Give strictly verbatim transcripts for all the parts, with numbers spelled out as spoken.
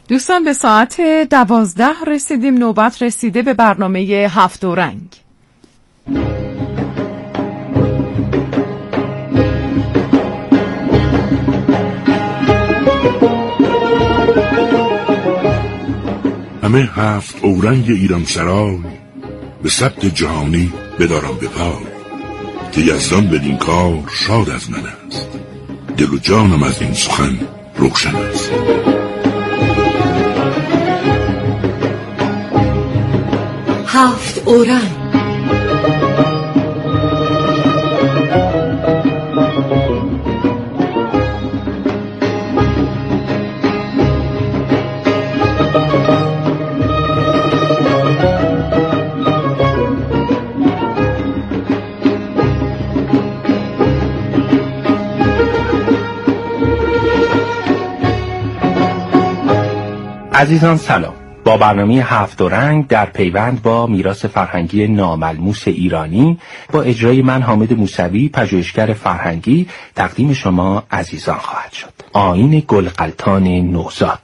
دوستان به ساعت دوازده رسیدیم. نوبت رسیده به برنامه هفت و رنگ. همه هفت اورنگ ایران سرای به ثبت جهانی بدارم به پای، که یزدان بدین کار شاد از من است، دل و جانم از این سخن روشن است. هفت اورنگ. عزیزان سلام. با برنامه هفت و رنگ در پیوند با میراث فرهنگی ناملموس ایرانی با اجرای من حامد موسوی پژوهشگر فرهنگی تقدیم شما عزیزان خواهد شد. آیین گلغلطان نوزاد.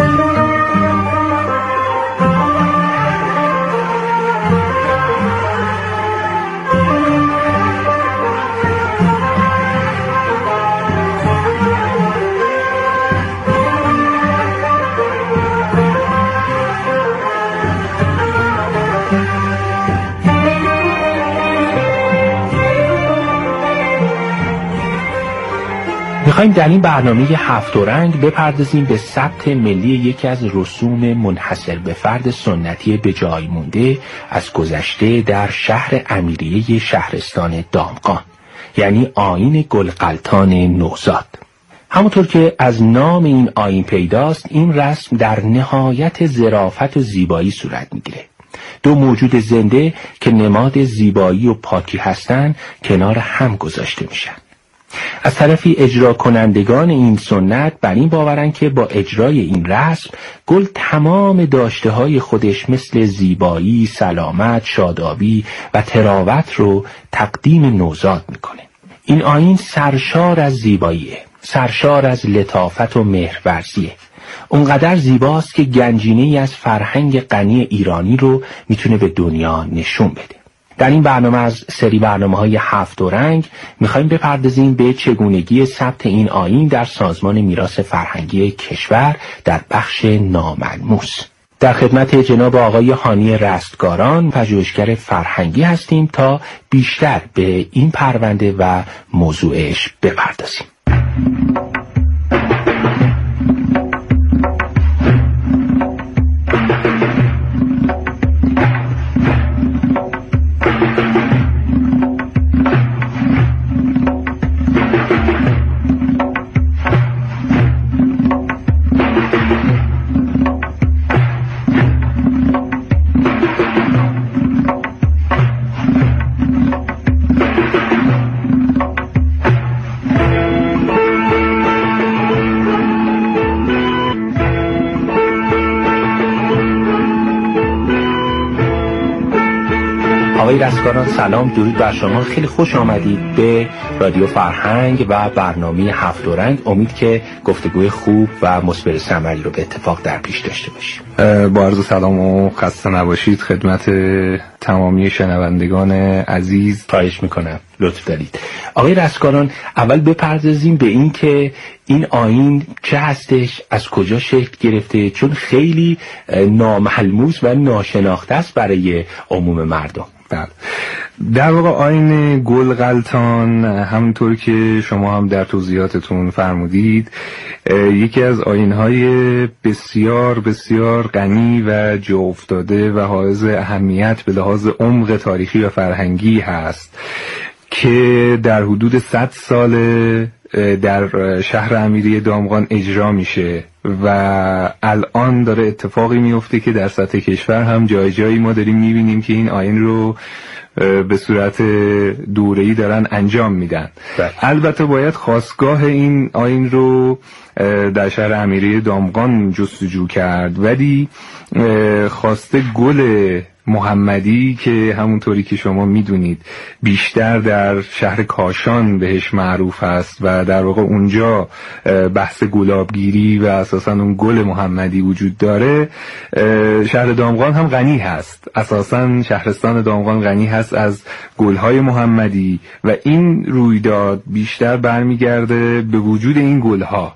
میخوایم در این برنامه هفت و رنگ بپردازیم به ثبت ملی یکی از رسوم منحصر به فرد سنتی به جای مونده از گذشته در شهر امیریه شهرستان دامغان، یعنی آیین گلغلطان نوزاد. همونطور که از نام این آیین پیداست، این رسم در نهایت ظرافت و زیبایی صورت میگیره. دو موجود زنده که نماد زیبایی و پاکی هستند کنار هم گذاشته میشن. از طرفی اجرا کنندگان این سنت بر این باورن که با اجرای این رسم گل تمام داشته های خودش مثل زیبایی، سلامت، شادابی و تراوت رو تقدیم نوزاد میکنه. این آیین سرشار از زیباییه، سرشار از لطافت و مهرورزیه. اونقدر زیباست که گنجینه‌ای از فرهنگ غنی ایرانی رو میتونه به دنیا نشون بده. در این برنامه از سری برنامه‌های هفت و رنگ می‌خوایم بپردازیم به چگونگی ثبت این آیین در سازمان میراث فرهنگی کشور در بخش ناملموس. در خدمت جناب آقای هانی رستگاران پژوهشگر فرهنگی هستیم تا بیشتر به این پرونده و موضوعش بپردازیم. آقای رستگاران سلام، درود بر شما. خیلی خوش آمدید به رادیو فرهنگ و برنامه هفت و رنگ. امید که گفتگوی خوب و مثمر ثمری رو به اتفاق در پیش داشته باشیم. با عرض سلام و خسته نباشید خدمت تمامی شنوندگان عزیز. خواهش میکنم، لطف دارید. آقای رستگاران، اول بپردازیم به این که این آیین چه هستش، از کجا شکل گرفته، چون خیلی ناملموس و ناشناخته است برای عموم مردم. بله، در واقع آیین گلغلطان همونطور که شما هم در توضیحاتتون فرمودید یکی از آیین‌های بسیار بسیار غنی و جا افتاده و حائز اهمیت به لحاظ عمق تاریخی و فرهنگی هست که در حدود صد سال در شهر امیریه دامغان اجرا میشه و الان داره اتفاقی میفته که در سطح کشور هم جای جایی ما داریم میبینیم که این آیین رو به صورت دوره‌ای دارن انجام میدن. بله. البته باید خاستگاه این آیین رو در شهر امیریه دامغان جستجو کرد، ولی خواسته گل محمدی که همونطوری که شما میدونید بیشتر در شهر کاشان بهش معروف هست و در واقع اونجا بحث گلابگیری و اساساً اساسا اون گل محمدی وجود داره، شهر دامغان هم غنی هست. اساسا شهرستان دامغان غنی هست از گلهای محمدی و این رویداد بیشتر برمیگرده به وجود این گلها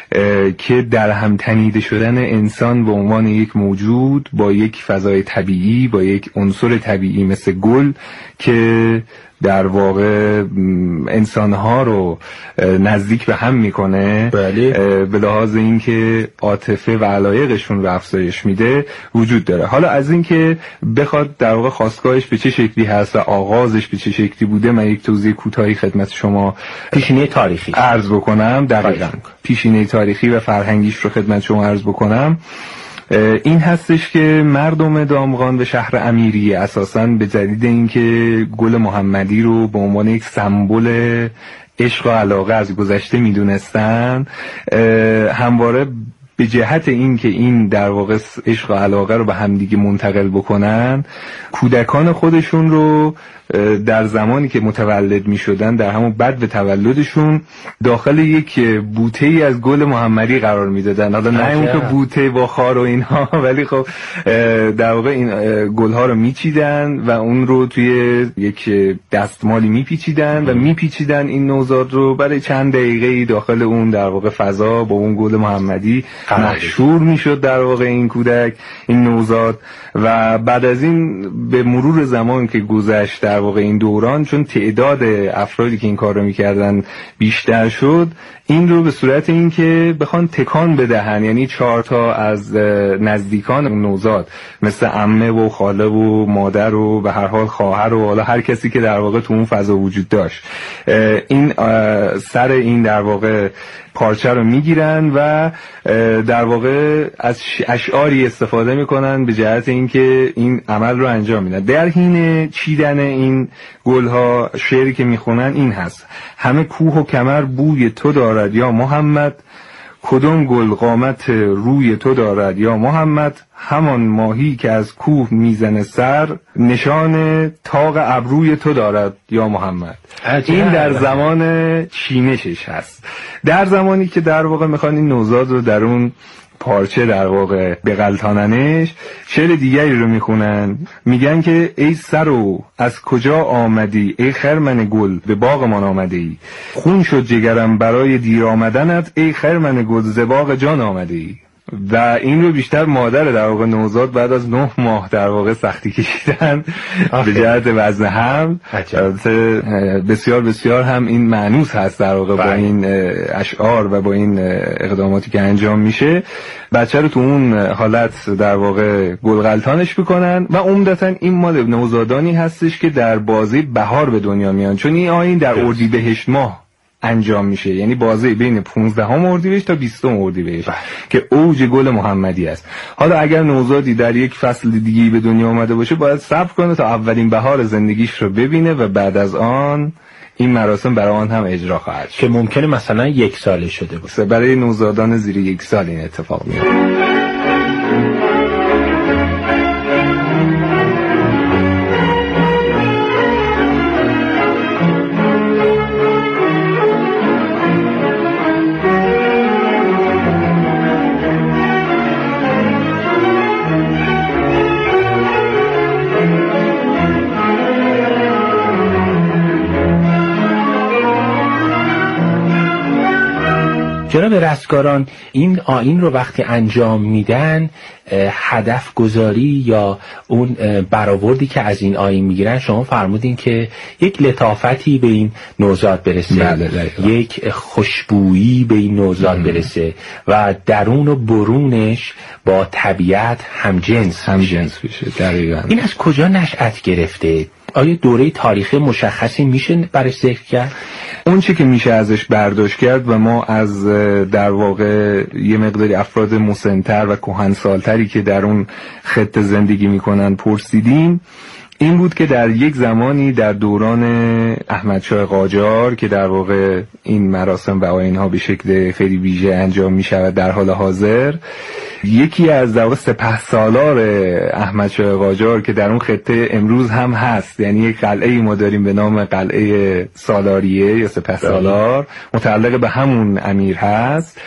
که در هم تنیده شدن انسان به عنوان یک موجود با یک فضای طبیعی، با یک عنصر طبیعی مثل گل که در واقع انسانها رو نزدیک به هم میکنه، بله. به لحاظ اینکه عاطفه و علایقشون رو افزایش میده وجود داره. حالا از اینکه بخواد در واقع خاستگاهش به چه شکلی هست و آغازش به چه شکلی بوده، من یک توضیح کوتاهی خدمت شما پیشینه تاریخی عرض بکنم. دقیقاً پیشینه تاریخی و فرهنگیش رو خدمت شما عرض بکنم. این هستش که مردم دامغان و شهر امیری اساساً به دلیل اینکه گل محمدی رو به عنوان یک سمبل عشق و علاقه از گذشته میدونستن، همواره به جهت این که این در واقع عشق و علاقه رو به همدیگه منتقل بکنن، کودکان خودشون رو در زمانی که متولد می شدن در همون بعد به تولدشون داخل یک بوته ای از گل محمدی قرار می دادن. حالا نه اون که بوته با خار و اینها، ولی خب در واقع این گل ها رو می چیدن و اون رو توی یک دستمالی می پیچیدن و می پیچیدن این نوزاد رو برای چند دقیقه داخل اون در واقع فضا با اون گل محمدی محشور می شد در واقع این کودک، این نوزاد. و بعد از این به مرور زمان که گذشت در واقع این دوران، چون تعداد افرادی که این کار رو میکردن بیشتر شد، این رو به صورت این که بخوان تکان بدهن، یعنی چهار تا از نزدیکان نوزاد مثل عمه و خاله و مادر و به هر حال خواهر و حالا هر کسی که در واقع تو اون فضا وجود داشت، این سر این در واقع پارچه رو میگیرن و در واقع از اشعاری استفاده میکنن به جهت اینکه این عمل رو انجام میدن. در حین چیدن این گلها شعری که میخونن این هست: همه کوه و کمر بوی تو دارد یا محمد، کدوم گل قامت روی تو دارد یا محمد، همان ماهی که از کوه میزنه سر، نشان طاق ابروی تو دارد یا محمد. عجب. این در زمان چینشش هست، در زمانی که در واقع میخوان این نوزاد رو در اون پارچه در واقع بغلطاننش، شعر دیگری رو میخونن، میگن که ای سرو از کجا آمدی، ای خرمن گل به باغمان آمده ای، خون شد جگرم برای دیر آمدنت، ای خرمن گل ز باغ جان آمده ای. و این رو بیشتر مادر در واقع نوزاد بعد از نه ماه در واقع سختی کشیدن به جهت وزن حمل. بسیار بسیار هم این مانوس هست در واقع با این اشعار و با این اقداماتی که انجام میشه، بچه رو تو اون حالت در واقع گلغلطانش میکنن. و عمدتا این مال نوزادانی هستش که در بازی بهار به دنیا میان، چون این آیین در اردیبهشت ماه انجام میشه، یعنی بازه بین پانزدهم اردیبهشت تا بیستم اردیبهشت که اوج گل محمدی است. حالا اگر نوزادی در یک فصل دیگه به دنیا اومده باشه، باید صبر کنه تا اولین بهار زندگیش رو ببینه و بعد از آن این مراسم برای آن هم اجرا خواهد شد، که ممکنه مثلا یک ساله شده باشه. برای نوزادان زیر یک سال این اتفاق میفته. جناب رستگاران، این آیین رو وقتی انجام میدن، هدف گذاری یا اون برآوردی که از این آیین میگیرن، شما فرمودین که یک لطافتی به این نوزاد برسه، بله، یک خوشبویی به این نوزاد ام. برسه و درون و برونش با طبیعت همجنس همجنس بشه. دقیقاً. این از کجا نشأت گرفته؟ آیا دوره تاریخی مشخصی میشه برای ذکر کرد؟ اون چی که میشه ازش برداشت کرد و ما از در واقع یه مقداری افراد مسن‌تر و کهنسالتری که در اون خطه زندگی میکنن پرسیدیم، این بود که در یک زمانی در دوران احمدشاه قاجار که در واقع این مراسم و آیین‌ها به شکل خیلی ویژه انجام میشود در حال حاضر، یکی از در واقع سپهسالار احمدشاه قاجار که در اون خطه امروز هم هست، یعنی یک قلعه ما داریم به نام قلعه سالاریه یا سپهسالار، متعلق به همون امیر هست،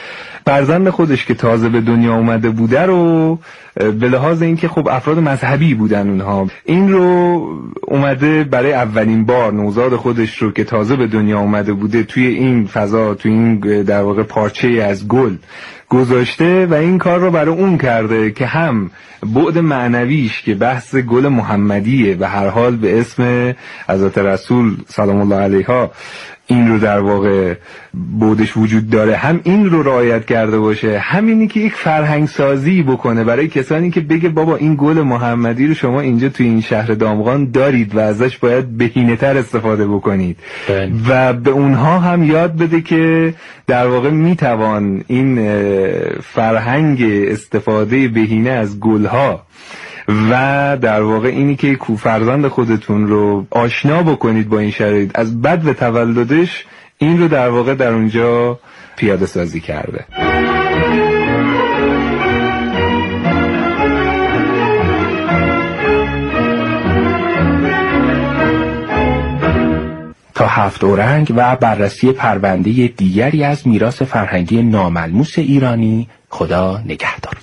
فرزند خودش که تازه به دنیا اومده بوده رو به لحاظ اینکه خب افراد مذهبی بودن اونها، این رو اومده برای اولین بار نوزاد خودش رو که تازه به دنیا اومده بوده توی این فضا، توی این در واقع پارچه از گل گذاشته و این کار رو برای اون کرده که هم بعد معنویش که بحث گل محمدیه و هر حال به اسم حضرت رسول سلام الله علیها این رو در واقع بودش وجود داره، هم این رو رعایت کرده باشه، همینی که یک فرهنگ سازی بکنه برای کسانی که بگه بابا این گل محمدی رو شما اینجا توی این شهر دامغان دارید و ازش باید بهینه‌تر استفاده بکنید بن. و به اونها هم یاد بده که در واقع میتوان این فرهنگ استفاده بهینه از گلها و در واقع اینی که فرزند خودتون رو آشنا بکنید با این شرایط از بد و تولدش، این رو در واقع در اونجا پیاده سازی کرده. تا هفت اورنگ و بررسی پرونده دیگری از میراث فرهنگی ناملموس ایرانی، خدا نگهدار.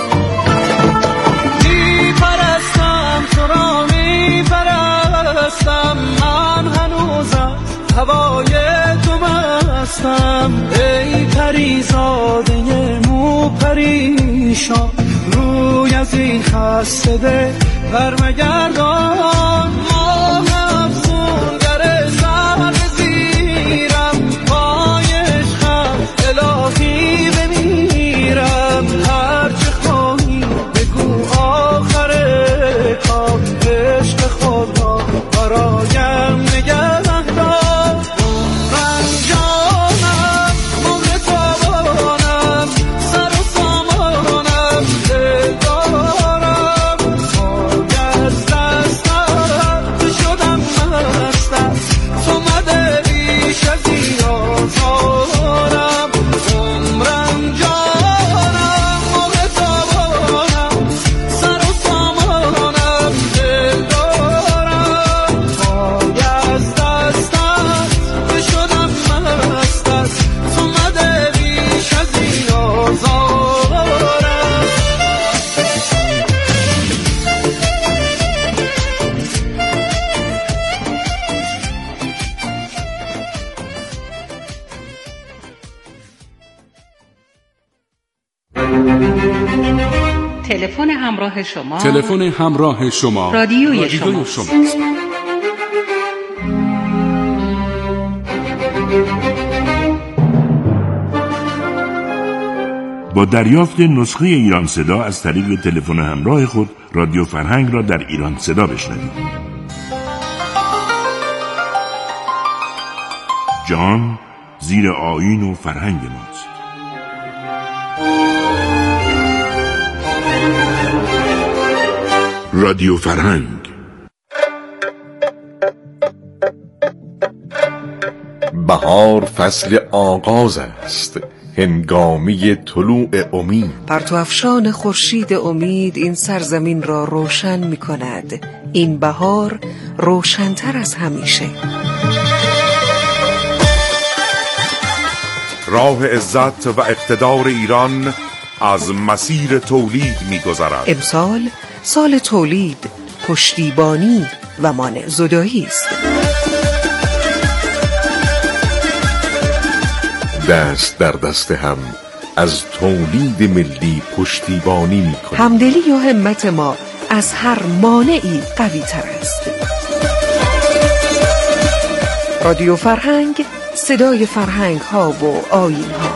من هنوز از هوای تو مستم، ای پریزاده مو پریشان، روی از این خسته ده برمگردان. ماه افسونگر سر زیرم، پای عشقم الهی بمیرم، هرچه خواهی بگو آخر کار، عشق خود را برایم نگه دار. من جانم عمر تابانم، سر و سامانم دل دارم، پای از دستم شدم مستم، تو مده بیش از این آزارم. عمرم جانم عمر تابانم، سر و سامانم دل دارم، پای از دستم شدم مستم، تو مده بیش از این آزارم. تلفن همراه شما تلفن همراه شما رادیوی رادیوی شما. شماست. با دریافت نسخه ایران صدا از طریق تلفن همراه خود رادیو فرهنگ را در ایران صدا بشنوید. جان زیر آیین و فرهنگ ماست. رادیو فرهنگ. بهار فصل آغاز است، هنگامی طلوع امید. پرتو افشان خورشید امید این سرزمین را روشن می کند. این بهار روشن‌تر از همیشه. راه عزت و اقتدار ایران از مسیر تولید می گذرد. امسال سال تولید، پشتیبانی و مانع زدایی است. دست در دست هم از تولید ملی پشتیبانی می کنیم. همدلی و همت ما از هر مانعی قوی تر است. رادیو فرهنگ، صدای فرهنگ ها و آیین ها.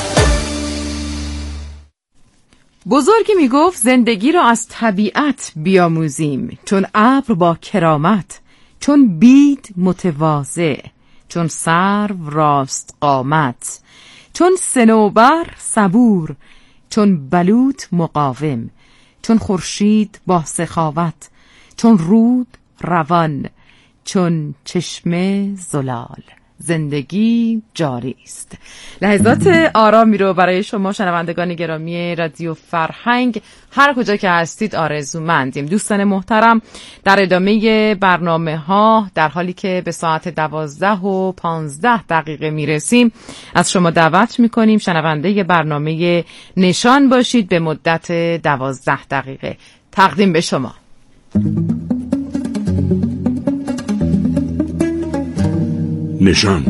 بزرگی می گفت زندگی را از طبیعت بیاموزیم، چون ابر با کرامت، چون بید متواضع، چون سرو راست قامت، چون صنوبر صبور، چون بلوط مقاوم، چون خورشید با سخاوت، چون رود روان، چون چشمه زلال. زندگی جاری است. لحظات آرامی رو برای شما شنوندگان گرامی رادیو فرهنگ هر کجا که هستید آرزومندیم. دوستان محترم، در ادامه برنامه ها در حالی که به ساعت دوازده و پانزده دقیقه میرسیم از شما دعوت میکنیم شنونده برنامه نشان باشید به مدت دوازده دقیقه. تقدیم به شما نشان.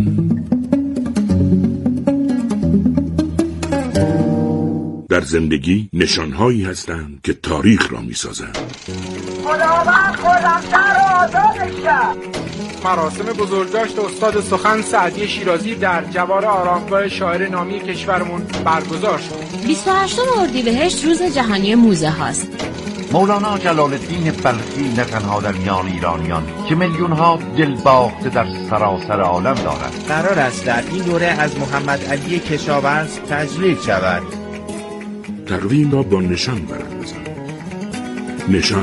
در زندگی نشانهایی هستند که تاریخ را می‌سازند. خداوند خرم‌تر و آزادش کرد. مراسم بزرگداشت استاد سخن سعدی شیرازی در جوار آرامگاه شاعر نامی کشورمون برگزار شد. بیست و هشتم اردیبهشت روز جهانی موزه هاست. مولانا جلال الدین بلخی نه تنها در میان ایرانیان که میلیون ها دل باخته در سراسر عالم دارد. قرار است در این دوره از محمد علی کشاورز تجلیل شود. تقویم را با نشان برندازم. نشان.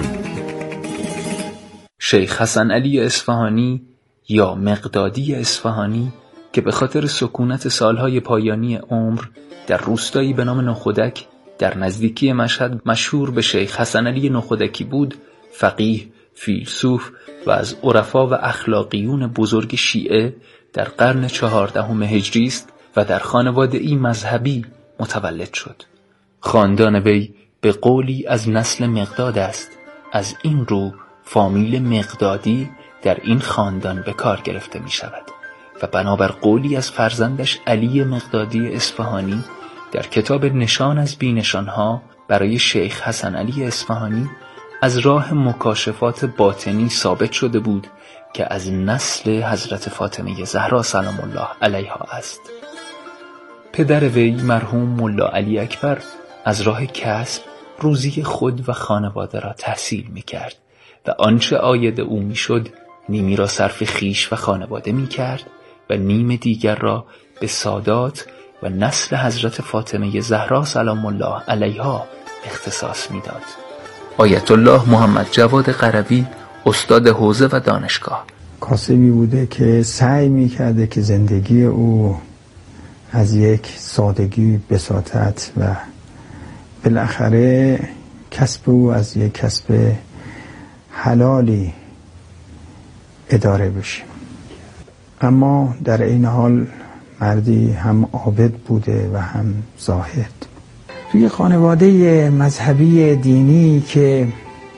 شیخ حسن علی اصفهانی یا مقدادی اصفهانی که به خاطر سکونت سالهای پایانی عمر در روستایی به نام نخودک در نزدیکی مشهد مشهور به شیخ حسن علی نخودکی بود، فقیه، فیلسوف و از عرفا و اخلاقیون بزرگ شیعه در قرن چهاردهم هجری است و در خانواده ای مذهبی متولد شد. خاندان وی به قولی از نسل مقداد است. از این رو فامیل مقدادی در این خاندان به کار گرفته می شود و بنابر قولی از فرزندش علی مقدادی اصفهانی در کتاب نشان از بی‌نشان‌ها برای شیخ حسن علی اصفهانی از راه مکاشفات باطنی ثابت شده بود که از نسل حضرت فاطمه زهرا سلام الله علیها است. پدر وی مرحوم ملا علی اکبر از راه کسب روزی خود و خانواده را تحصیل می کرد و آنچه عاید او می شد نیمی را صرف خیش و خانواده می کرد و نیم دیگر را به سادات و نسل حضرت فاطمه زهرا سلام الله علیها اختصاص می داد. آیت الله محمد جواد قروی استاد حوزه و دانشگاه کاسبی بوده که سعی می کرده که زندگی او از یک سادگی بساطت و بالاخره کسب او از یک کسب حلالی اداره بشه، اما در این حال مردی هم عابد بوده و هم زاهد. توی خانواده مذهبی دینی که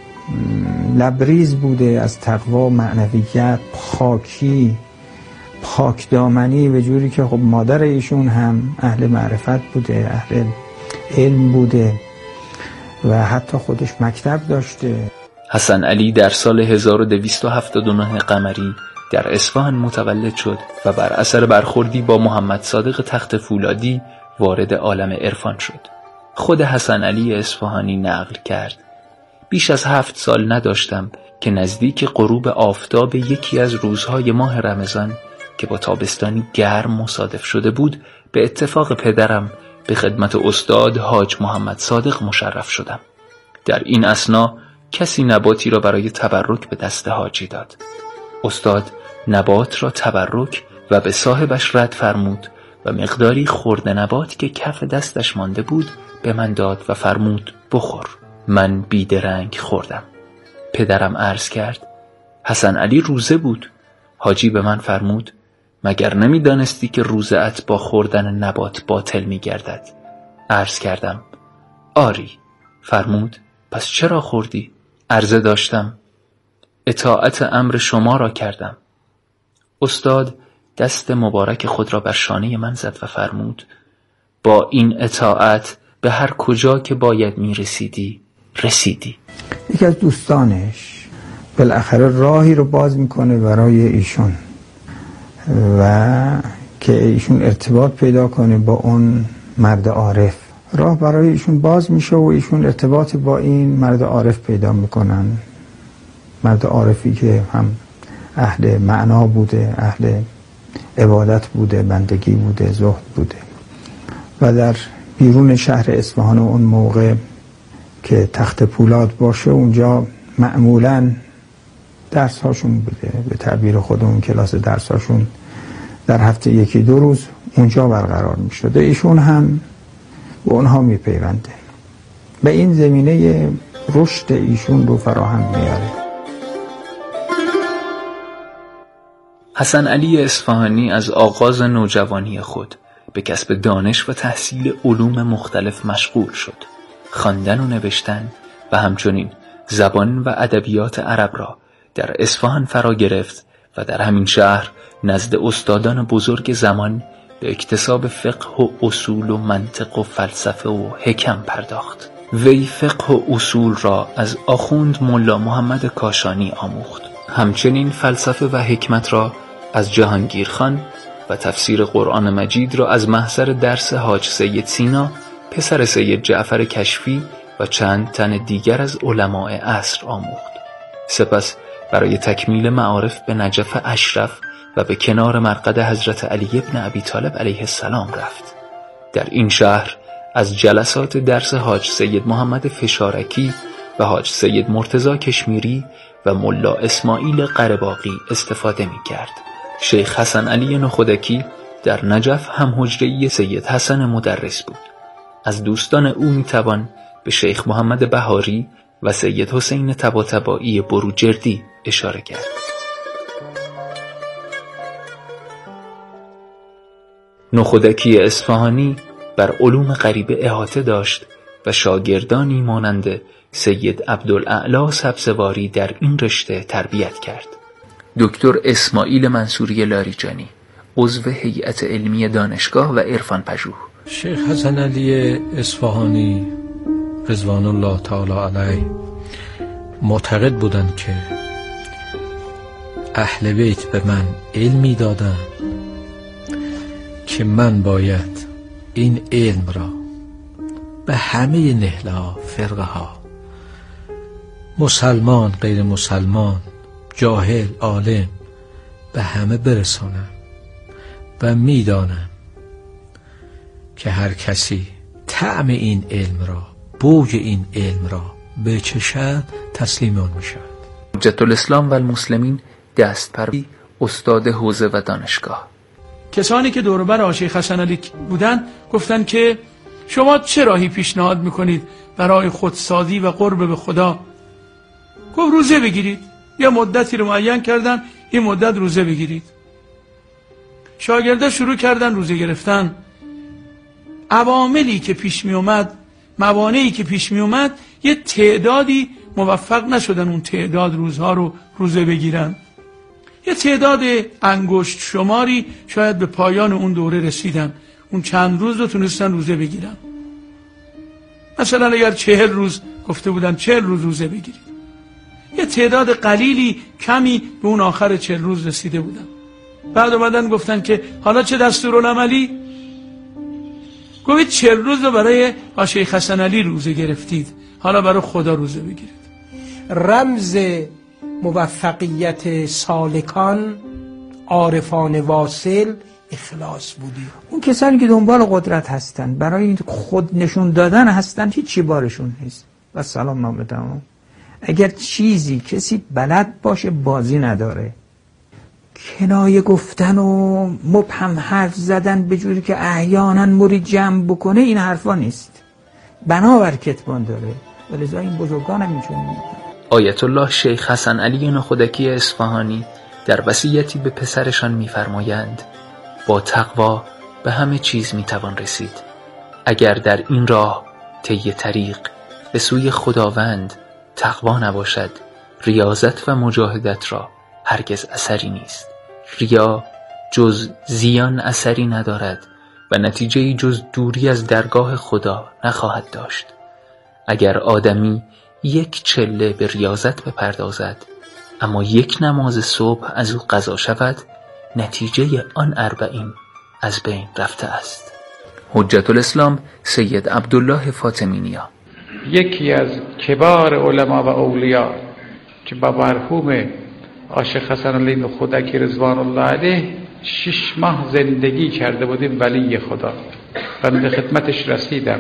لبریز بوده از تقوا، معنویت، پاکی، پاک دامنی، به جوری که خب مادر ایشون هم اهل معرفت بوده، اهل علم بوده و حتی خودش مکتب داشته. حسن علی در سال هزار و دویست و هفتاد و نه قمری در اصفهان متولد شد و بر اثر برخوردی با محمد صادق تخت فولادی وارد عالم عرفان شد. خود حسن علی اصفهانی نقل کرد: بیش از هفت سال نداشتم که نزدیک غروب آفتاب یکی از روزهای ماه رمضان که با تابستانی گرم مصادف شده بود، به اتفاق پدرم به خدمت استاد حاج محمد صادق مشرف شدم. در این اثنا کسی نباتی را برای تبرک به دست حاجی داد. استاد نبات را تبرک و به صاحبش رد فرمود و مقداری خرده نبات که کف دستش مانده بود به من داد و فرمود بخور. من بیدرنگ خوردم. پدرم عرض کرد: حسن علی روزه بود. حاجی به من فرمود: مگر نمی دانستی که روزه‌ات با خوردن نبات باطل می گردد؟ عرض کردم: آری. فرمود: پس چرا خوردی؟ عرضه داشتم: اطاعت امر شما را کردم. استاد دست مبارک خود را بر شانه من زد و فرمود: با این اطاعت به هر کجا که باید می رسیدی رسیدی. یکی از دوستانش بالاخره راهی رو باز میکنه برای ایشون و که ایشون ارتباط پیدا کنه با اون مرد عارف. راه برای ایشون باز میشه و ایشون ارتباط با این مرد عارف پیدا میکنن. مرد عارفی که هم اهل معنا بوده، اهل عبادت بوده، بندگی بوده، زهد بوده و در بیرون شهر اصفهان اون موقع که تخت پولاد باشه اونجا معمولاً درس هاشون بوده، به تعبیر خودمون کلاس درس هاشون در هفته یکی دو روز اونجا برقرار می شده. ایشون هم به اونها می پیونده و این زمینه رشد ایشون رو فراهم میاره. حسن علی اصفهانی از آغاز نوجوانی خود به کسب دانش و تحصیل علوم مختلف مشغول شد. خواندن و نوشتن و همچنین زبان و ادبیات عرب را در اصفهان فرا گرفت و در همین شهر نزد استادان بزرگ زمان به اکتساب فقه و اصول و منطق و فلسفه و حکم پرداخت. وی فقه و اصول را از آخوند ملا محمد کاشانی آموخت. همچنین فلسفه و حکمت را از جهانگیر خان و تفسیر قرآن مجید را از محضر درس حاج سید سینا پسر سید جعفر کشفی و چند تن دیگر از علماء عصر آموخت. سپس برای تکمیل معارف به نجف اشرف و به کنار مرقد حضرت علی ابن ابی طالب علیه السلام رفت. در این شهر از جلسات درس حاج سید محمد فشارکی و حاج سید مرتضی کشمیری و ملا اسماعیل قره‌باغی استفاده می کرد. شیخ حسن علی نخودکی در نجف هم حجره‌ای سید حسن مدرس بود. از دوستان او می توان به شیخ محمد بهاری و سید حسین طباطبایی بروجردی اشاره کرد. نخودکی اصفهانی بر علوم غریبه احاطه داشت و شاگردانی مانند سید عبدالاعلی سبزواری در این رشته تربیت کرد. دکتر اسماعیل منصوری لاریجانی عضو هیئت علمی دانشگاه و عرفان پژوه. شیخ حسن علی اصفهانی رضوان الله تعالی علیه معتقد بودند که اهل بیت به من علمی دادند که من باید این علم را به همه نهله ها، فرقه ها، مسلمان، غیر مسلمان، جاهل، عالم، به همه برسانم و میدانم که هر کسی طعم این علم را، بوی این علم را بچشد تسلیم آن میشد. حجت الاسلام و المسلمین دستپروری استاد حوزه و دانشگاه. کسانی که دور و بر شیخ حسن علی بودن گفتن که شما چه راهی پیشنهاد میکنید برای خودسازی و قرب به خدا؟ گفت روزه بگیرید. یا مدتی رو معین کردن، این مدت روزه بگیرید. شاگرده شروع کردن روزه گرفتن. عواملی که پیش می اومد، موانعی که پیش می اومد، یه تعدادی موفق نشدن اون تعداد روزها رو روزه بگیرن. یه تعداد انگشت شماری شاید به پایان اون دوره رسیدن، اون چند روز رو تونستن روزه بگیرن. مثلا اگر چهل روز گفته بودن چهل روز روزه بگیرید، یه تعداد قلیلی کمی به اون آخر چهل روز رسیده بودن. بعد اومدن گفتن که حالا چه دستورالعملی؟ گوید چهل روز رو برای شیخ حسن علی روزه گرفتید، حالا برای خدا روزه بگیرید. رمز موفقیت سالکان، عارفان واصل، اخلاص بودی. اون کسانی که دنبال قدرت هستن، برای این خود نشون دادن هستن، هیچی بارشون نیست. و سلام نامه تمام. اگر چیزی کسی بلد باشه بازی نداره، کنایه گفتن و مبهم حرف زدن به جوری که احیانا مرید جمع بکنه، این حرفا نیست، بنابر کتمان داره. ولذا این بزرگان هم اینجور میگن. آیت الله شیخ حسن علی نخودکی اصفهانی در وصیتی به پسرشان می‌فرمایند با تقوا به همه چیز میتوان رسید. اگر در این راه طی طریق به سوی خداوند تقوا نباشد، ریاضت و مجاهدت را هرگز اثری نیست. ریا جز زیان اثری ندارد و نتیجه‌ای جز دوری از درگاه خدا نخواهد داشت. اگر آدمی یک چله به ریاضت بپردازد اما یک نماز صبح از او قضا شود، نتیجه آن اربعین از بین رفته است. حجت الاسلام سید عبدالله فاطمی نیا یکی از کبار علما و اولیاء که با مرحوم عاشق حسن علی نخودکی رضوان الله علیه شش ماه زندگی کرده بودیم، ولی خدا. من به خدمتش رسیدم،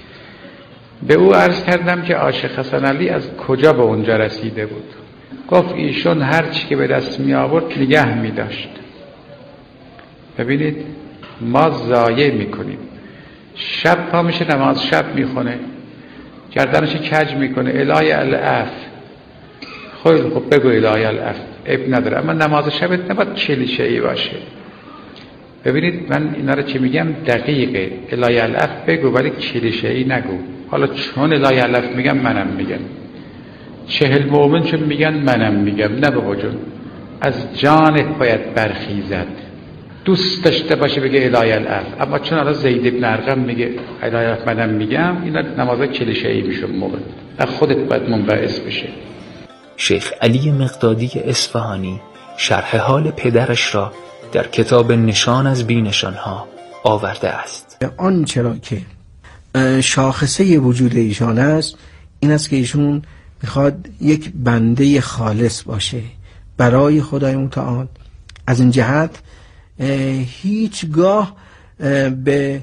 به او عرض کردم که عاشق حسن علی از کجا به اونجا رسیده بود. گفت ایشون هر چی که به دست می آورد نگه می داشت. ببینید ما ضایع میکنیم. شب پا میشه نماز شب میخونه، گردنش کج میکنه، الهی العف. خیلی خب بگو الهی العف، عیب نداره، اما نماز شبت نباید کلیشه ای باشه. ببینید من اینا رو چه میگم دقیقه، الهی العف بگو ولی کلیشه ای نگو. حالا چون الهی العف میگم منم میگم، چهل مؤمن چون میگن منم میگم. نه بابا جون، از جانت باید برخیزد، دوست داشته باشه بگه الهی العف. اما چون الان زید بن ارقم میگه الهی العف منم میگم، اینا نماز کلیشه ای میشه موقع و خودت باید منبعث بشه. شیخ علی مقدادی اصفهانی شرح حال پدرش را در کتاب نشان از بی‌نشان‌ها آورده است. آنچه را که شاخصه وجود ایشان است این است که ایشون میخواد یک بنده خالص باشه برای خدای متعال. از این جهت هیچگاه به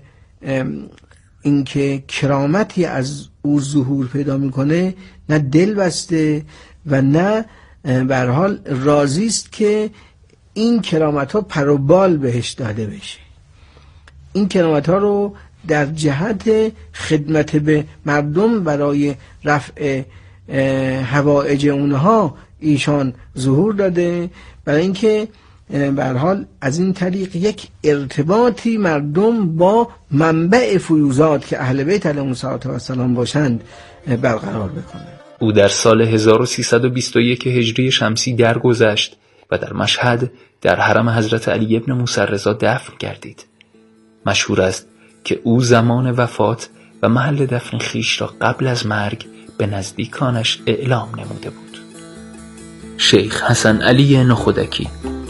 اینکه کرامتی از او ظهور پیدا میکنه نه دل بسته و نه به هر حال راضی است که این کرامت ها پر و بال بهش داده بشه. این کرامت ها رو در جهت خدمت به مردم برای رفع حوائج اونها ایشان ظهور داده، برای اینکه به هر حال از این طریق یک ارتباطی مردم با منبع فیوزات که اهل بیت علیهم السلام باشند برقرار بکنه. او در سال هزار و سیصد و بیست و یک هجری شمسی درگذشت و در مشهد در حرم حضرت علی ابن موسی رضا دفن گردید. مشهور است که او زمان وفات و محل دفن خیش را قبل از مرگ به نزدیکانش اعلام نموده بود. شیخ حسن علی نخودکی.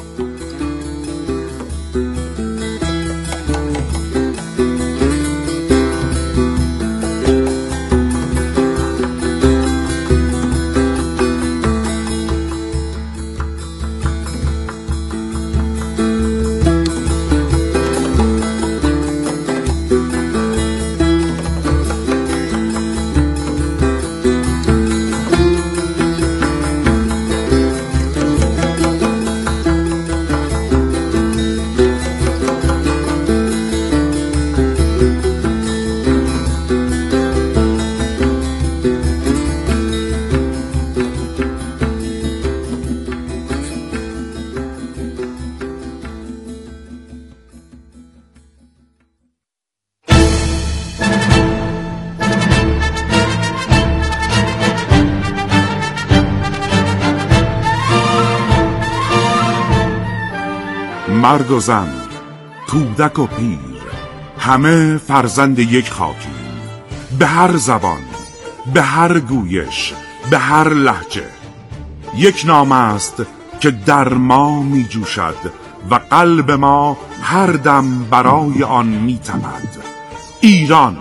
مرد و زن، کودک و پیر، همه فرزند یک خاکی، به هر زبان، به هر گویش، به هر لهجه. یک نام است که در ما می جوشد و قلب ما هر دم برای آن می تپد. ایران،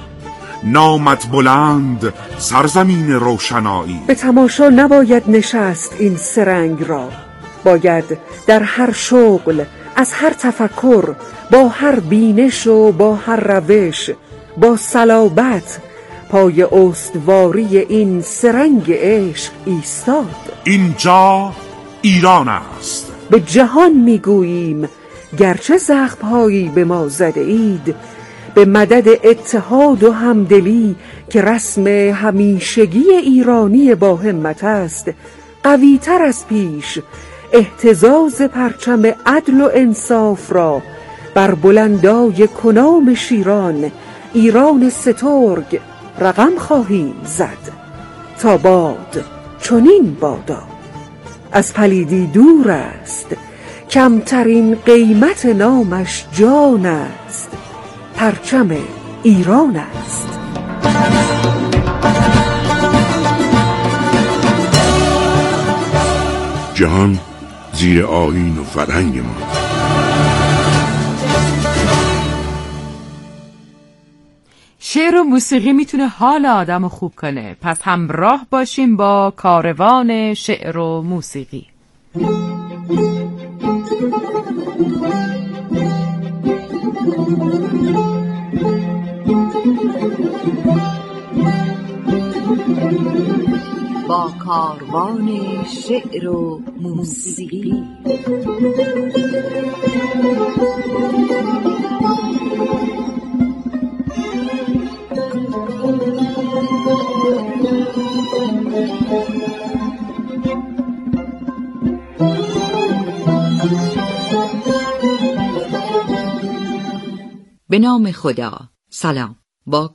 نامت بلند، سرزمین روشنایی. به تماشا نباید نشست این سرنگ را، باید در هر شغل، از هر تفکر، با هر بینش و با هر روش، با صلابت پای استواری این سرنگ عشق ایستاد. اینجا ایران است. به جهان میگوییم گرچه زخم‌هایی به ما زده اید، به مدد اتحاد و همدلی که رسم همیشگی ایرانی با همت است، قوی‌تر از پیش اهتزاز پرچم عدل و انصاف را بر بلندای کنام شیران ایران سترگ رقم خواهیم زد. تا باد چنین بادا، از پلیدی دور است، کمترین قیمت نامش جان است، پرچم ایران است. جهان زیر آیین و فرهنگ ما. شعر و موسیقی میتونه حال آدم رو خوب کنه، پس همراه باشیم با کاروان شعر و موسیقی. با کاروان شعر و موسیقی. به نام خدا. سلام. با